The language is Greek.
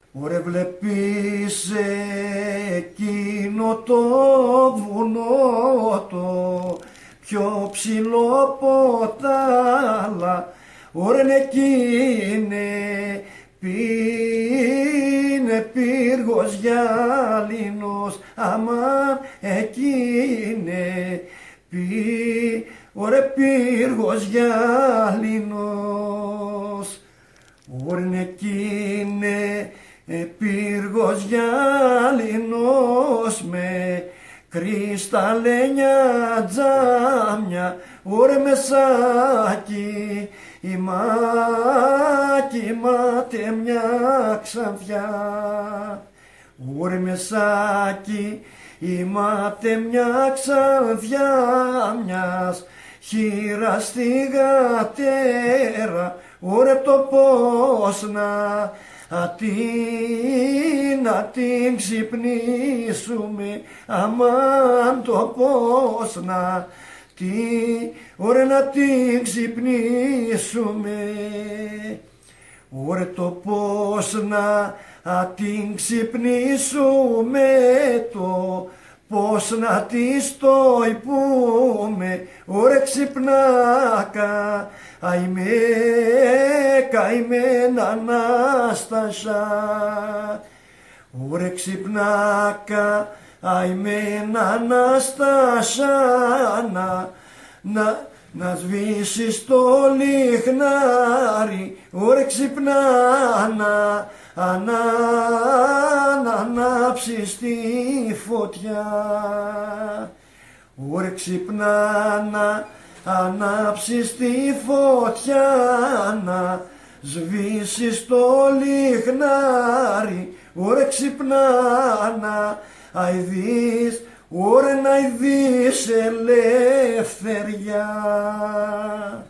Ωρε βλέπεις εκείνο το βουνό το πιο ψηλό από τα άλλα, ωρε εκείνε είναι πύργος γυάλινος, αμάν εκείνε ωρε πύργος γυάλινος, ωρε εκείνε πύργος γυάλινος με κρυσταλλένια τζάμια, ωρε μεσάκι κοιμάται μια ξανθιά, ωρε μεσάκι κοιμάται μια ξανθιά μιας χείρας στη γατέρα, ωρε το πώς να την ξυπνήσουμε, αμάν το πώς να την ξυπνήσουμε, ωρε το πώς να την ξυπνήσουμε, το πώς να της το υπούμε, ωρε ξυπνάκα καημένα Ανάστασα, ωρε ξυπνάκα αημένα Ανάστασα, να σβήσεις το λιχνάρι, ωρε ξυπνά να ανάψεις τη φωτιά, ωρε ξυπνά να ανάψεις τη φωτιά, να σβήσεις το λιχνάρι, ωρε ξυπνά να αηδείς, ωρε να ειδείς ελευθεριά.